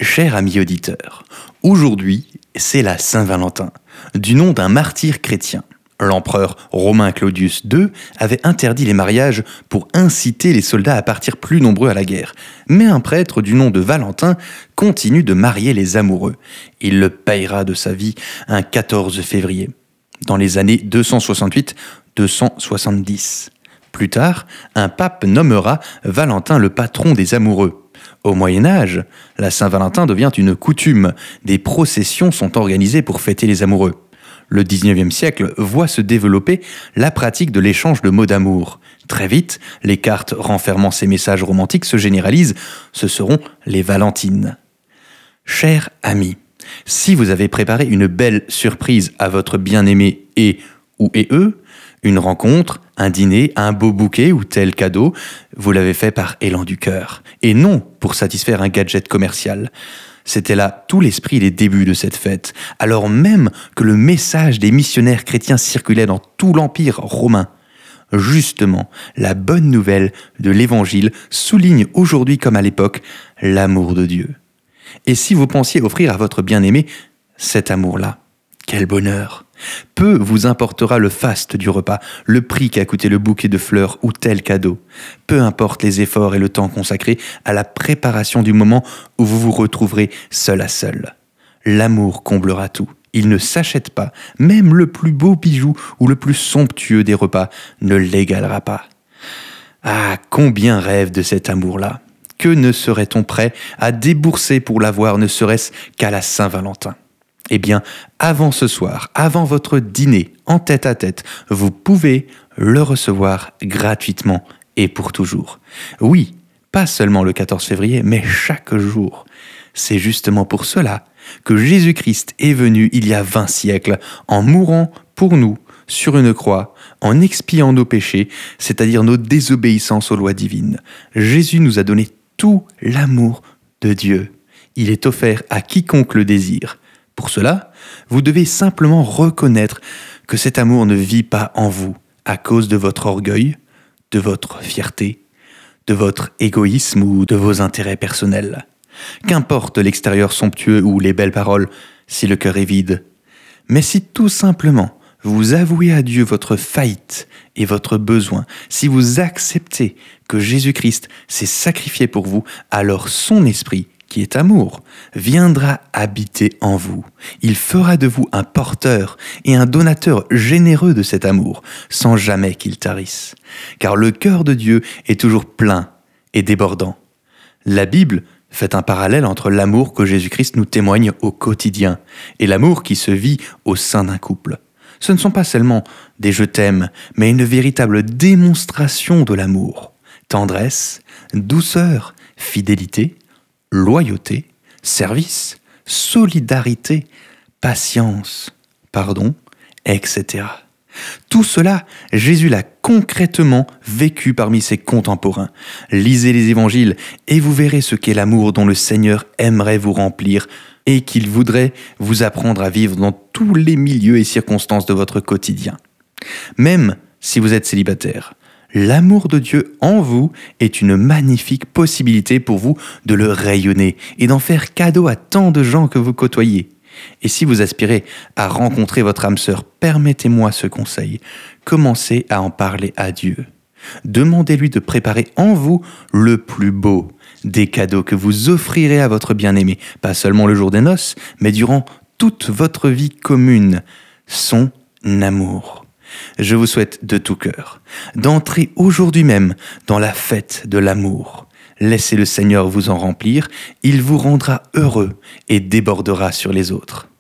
Cher ami auditeur, aujourd'hui, c'est la Saint-Valentin, du nom d'un martyr chrétien. L'empereur romain Claudius II avait interdit les mariages pour inciter les soldats à partir plus nombreux à la guerre. Mais un prêtre du nom de Valentin continue de marier les amoureux. Il le payera de sa vie un 14 février, dans les années 268-270. Plus tard, un pape nommera Valentin le patron des amoureux. Au Moyen-Âge, la Saint-Valentin devient une coutume. Des processions sont organisées pour fêter les amoureux. Le 19e siècle voit se développer la pratique de l'échange de mots d'amour. Très vite, les cartes renfermant ces messages romantiques se généralisent. Ce seront les Valentines. Chers amis, si vous avez préparé une belle surprise à votre bien-aimé et eux, une rencontre, un dîner, un beau bouquet ou tel cadeau, vous l'avez fait par élan du cœur, et non pour satisfaire un gadget commercial. C'était là tout l'esprit des débuts de cette fête, alors même que le message des missionnaires chrétiens circulait dans tout l'Empire romain. Justement, la bonne nouvelle de l'Évangile souligne aujourd'hui comme à l'époque l'amour de Dieu. Et si vous pensiez offrir à votre bien-aimé cet amour-là, quel bonheur! Peu vous importera le faste du repas, le prix qu'a coûté le bouquet de fleurs ou tel cadeau. Peu importe les efforts et le temps consacrés à la préparation du moment où vous vous retrouverez seul à seul. L'amour comblera tout. Il ne s'achète pas, même le plus beau bijou ou le plus somptueux des repas ne l'égalera pas. Ah, combien rêve de cet amour-là! Que ne serait-on prêt à débourser pour l'avoir, ne serait-ce qu'à la Saint-Valentin? Eh bien, avant ce soir, avant votre dîner en tête-à-tête, vous pouvez le recevoir gratuitement et pour toujours. Oui, pas seulement le 14 février, mais chaque jour. C'est justement pour cela que Jésus-Christ est venu il y a 20 siècles, en mourant pour nous sur une croix, en expiant nos péchés, c'est-à-dire nos désobéissances aux lois divines. Jésus nous a donné tout l'amour de Dieu. Il est offert à quiconque le désire. Pour cela, vous devez simplement reconnaître que cet amour ne vit pas en vous à cause de votre orgueil, de votre fierté, de votre égoïsme ou de vos intérêts personnels. Qu'importe l'extérieur somptueux ou les belles paroles, si le cœur est vide. Mais si tout simplement vous avouez à Dieu votre faillite et votre besoin, si vous acceptez que Jésus-Christ s'est sacrifié pour vous, alors son esprit, qui est amour, viendra habiter en vous. Il fera de vous un porteur et un donateur généreux de cet amour, sans jamais qu'il tarisse. Car le cœur de Dieu est toujours plein et débordant. La Bible fait un parallèle entre l'amour que Jésus-Christ nous témoigne au quotidien et l'amour qui se vit au sein d'un couple. Ce ne sont pas seulement des « je t'aime », mais une véritable démonstration de l'amour. Tendresse, douceur, fidélité, loyauté, service, solidarité, patience, pardon, etc. Tout cela, Jésus l'a concrètement vécu parmi ses contemporains. Lisez les évangiles et vous verrez ce qu'est l'amour dont le Seigneur aimerait vous remplir et qu'il voudrait vous apprendre à vivre dans tous les milieux et circonstances de votre quotidien. Même si vous êtes célibataire, l'amour de Dieu en vous est une magnifique possibilité pour vous de le rayonner et d'en faire cadeau à tant de gens que vous côtoyez. Et si vous aspirez à rencontrer votre âme sœur, permettez-moi ce conseil. Commencez à en parler à Dieu. Demandez-lui de préparer en vous le plus beau des cadeaux que vous offrirez à votre bien-aimé, pas seulement le jour des noces, mais durant toute votre vie commune, son amour. Je vous souhaite de tout cœur d'entrer aujourd'hui même dans la fête de l'amour. Laissez le Seigneur vous en remplir, il vous rendra heureux et débordera sur les autres.